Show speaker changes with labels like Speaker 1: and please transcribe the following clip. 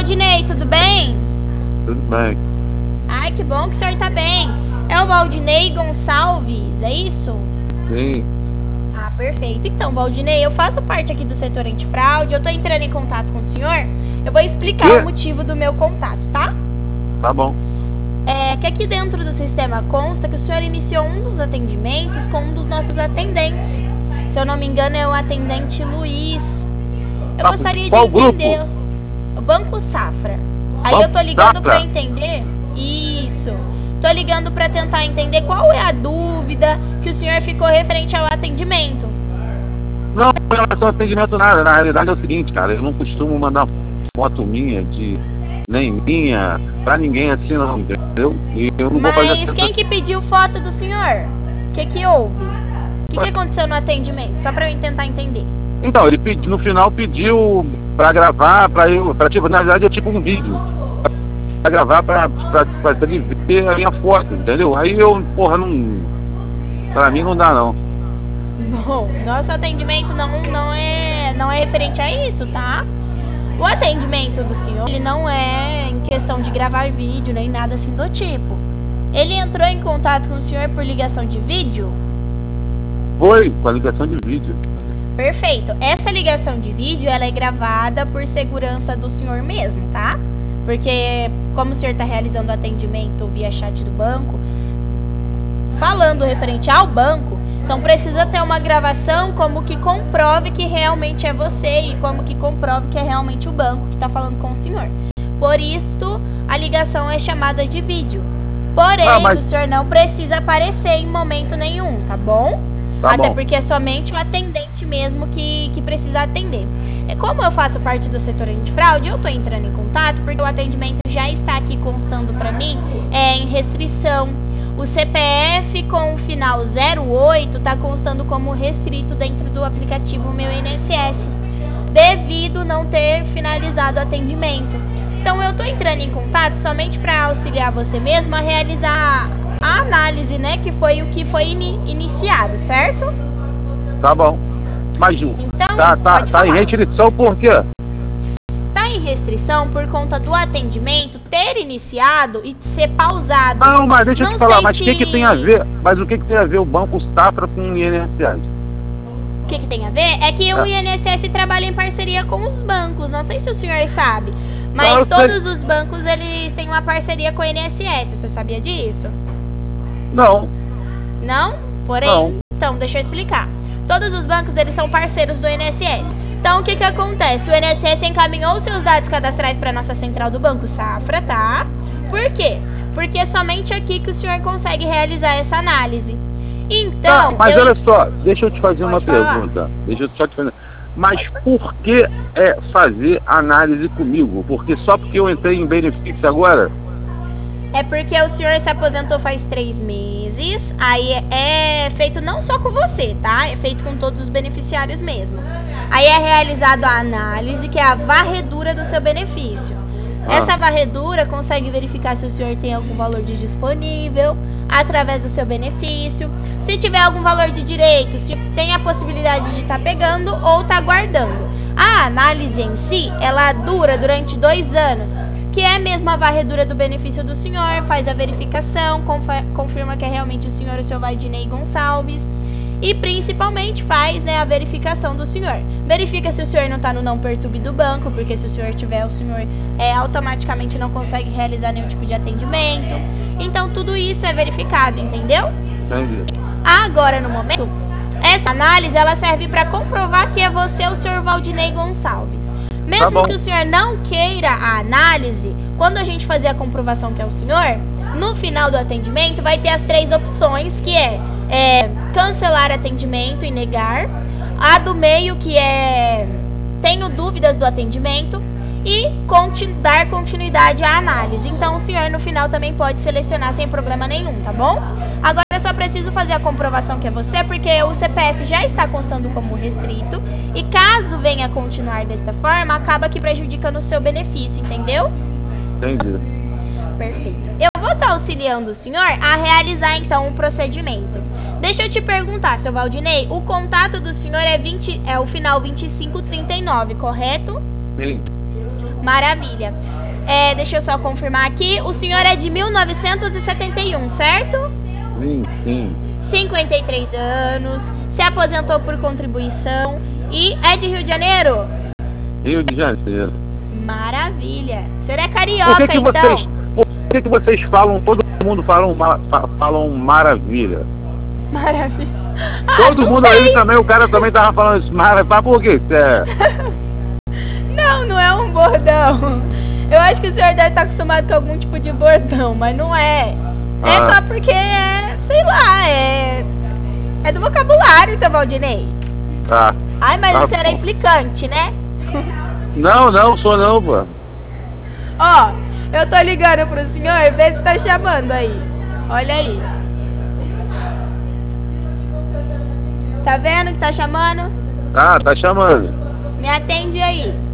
Speaker 1: Valdinei, tudo bem?
Speaker 2: Tudo bem.
Speaker 1: Ai, que bom que o senhor tá bem. É o Valdinei Gonçalves, é isso?
Speaker 2: Sim.
Speaker 1: Ah, perfeito. Então, Valdinei, eu faço parte aqui do setor antifraude, eu tô entrando em contato com o senhor. Eu vou explicar o motivo do meu contato, tá?
Speaker 2: Tá bom.
Speaker 1: Que aqui dentro do sistema consta que o senhor iniciou um dos atendimentos com um dos nossos atendentes. Se eu não me engano, é o atendente Luiz. Eu gostaria de entender.
Speaker 2: Grupo?
Speaker 1: O Banco Safra. Aí
Speaker 2: Banco
Speaker 1: eu tô ligando
Speaker 2: Safra?
Speaker 1: pra entender. Isso. Tô ligando pra tentar entender qual é a dúvida que o senhor ficou referente ao atendimento.
Speaker 2: Não, em relação ao atendimento nada. Na realidade é o seguinte, cara, eu não costumo mandar foto minha nem minha pra ninguém assim não, entendeu? E eu não vou fazer
Speaker 1: Mas quem que pediu foto do senhor? O que houve? O que aconteceu no atendimento? Só pra eu tentar entender.
Speaker 2: Então, ele no final pediu pra gravar, tipo, na verdade é tipo um vídeo. Pra gravar, pra ele ver a minha foto, entendeu? Aí eu, porra, não. Pra mim não dá não.
Speaker 1: Bom, nosso atendimento não é referente a isso, tá? O atendimento do senhor, ele não é em questão de gravar vídeo, nem nada assim do tipo. Ele entrou em contato com o senhor por ligação de vídeo?
Speaker 2: Foi, com a ligação de vídeo.
Speaker 1: Perfeito. Essa ligação de vídeo, ela é gravada por segurança do senhor mesmo, tá? Porque como o senhor está realizando o atendimento via chat do banco, falando referente ao banco, então precisa ter uma gravação como que comprove que realmente é você e como que comprove que é realmente o banco que está falando com o senhor. Por isso, a ligação é chamada de vídeo. Porém, o senhor não precisa aparecer em momento nenhum, tá bom?
Speaker 2: Tá
Speaker 1: Até
Speaker 2: bom.
Speaker 1: porque é somente o atendente mesmo que precisa atender. Como eu faço parte do setor antifraude, eu tô entrando em contato porque o atendimento já está aqui constando para mim em restrição. O CPF com o final 08 tá constando como restrito dentro do aplicativo Meu INSS, devido não ter finalizado o atendimento. Então eu tô entrando em contato somente para auxiliar você mesmo a realizar a análise, né, que foi o que foi iniciado, certo?
Speaker 2: Tá bom. Mas
Speaker 1: então,
Speaker 2: tá em restrição por quê?
Speaker 1: Tá em restrição por conta do atendimento ter iniciado e ser pausado.
Speaker 2: Não, mas deixa eu te falar, mas o que tem a ver? Mas o que tem a ver o Banco Safra com o INSS?
Speaker 1: O que tem a ver? É que o INSS trabalha em parceria com os bancos. Não sei se o senhor sabe, mas todos os bancos eles têm uma parceria com o INSS. Você sabia disso?
Speaker 2: Não.
Speaker 1: Não? Porém,
Speaker 2: não.
Speaker 1: Então, deixa eu explicar. Todos os bancos, eles são parceiros do INSS. Então, o que acontece? O INSS encaminhou seus dados cadastrais para a nossa central do Banco Safra, tá? Por quê? Porque é somente aqui que o senhor consegue realizar essa análise. Então...
Speaker 2: mas olha só, deixa eu te fazer uma pergunta. Deixa eu só te fazer... Mas por que fazer análise comigo? Porque só porque eu entrei em benefício agora?
Speaker 1: É porque o senhor se aposentou faz 3 meses, aí é feito não só com você, tá? É feito com todos os beneficiários mesmo. Aí é realizado a análise, que é a varredura do seu benefício. Essa varredura consegue verificar se o senhor tem algum valor de disponível através do seu benefício. Se tiver algum valor de direito, o senhor tem a possibilidade de estar pegando ou estar guardando. A análise em si, ela dura durante 2 anos, que é mesmo a varredura do benefício do senhor, faz a verificação, confirma que é realmente o senhor Valdinei Gonçalves e principalmente faz, né, a verificação do senhor. Verifica se o senhor não está no não perturbe do banco, porque se o senhor tiver, o senhor automaticamente não consegue realizar nenhum tipo de atendimento. Então tudo isso é verificado, entendeu?
Speaker 2: Entendi.
Speaker 1: Agora, no momento, essa análise ela serve para comprovar que é você o senhor Valdinei Gonçalves. Mesmo que o senhor não queira a análise, quando a gente fazer a comprovação que é o senhor, no final do atendimento vai ter as 3 opções, que é cancelar atendimento e negar, a do meio, que é tenho dúvidas do atendimento, e dar continuidade à análise. Então o senhor no final também pode selecionar sem problema nenhum, tá bom? Agora eu só preciso fazer a comprovação que é você, porque o CPF já está constando como restrito, e caso venha continuar desta forma, acaba que prejudicando o seu benefício, entendeu?
Speaker 2: Entendi.
Speaker 1: Perfeito. Eu vou estar auxiliando o senhor a realizar então o procedimento. Deixa eu te perguntar, seu Valdinei, o contato do senhor é o final 2539, correto?
Speaker 2: Sim.
Speaker 1: Maravilha. Deixa eu só confirmar aqui. O senhor é de 1971, certo?
Speaker 2: Sim.
Speaker 1: 53 anos. Se aposentou por contribuição. E é de Rio de Janeiro?
Speaker 2: Rio de Janeiro.
Speaker 1: Maravilha. O senhor é carioca, então?
Speaker 2: Por que vocês falam, todo mundo falam maravilha?
Speaker 1: Maravilha.
Speaker 2: Todo mundo aí também, o cara também tava falando isso, maravilha. Por quê?
Speaker 1: Não é um bordão. Eu acho que o senhor deve estar acostumado com algum tipo de bordão, mas não é. É só porque sei lá, é do vocabulário, seu Valdinei.
Speaker 2: Tá.
Speaker 1: Ai, mas o senhor é implicante, né?
Speaker 2: Não, sou não, pô.
Speaker 1: Ó, eu tô ligando pro senhor, vê se tá chamando aí. Olha aí. Tá vendo que tá chamando?
Speaker 2: Tá chamando.
Speaker 1: Me atende aí.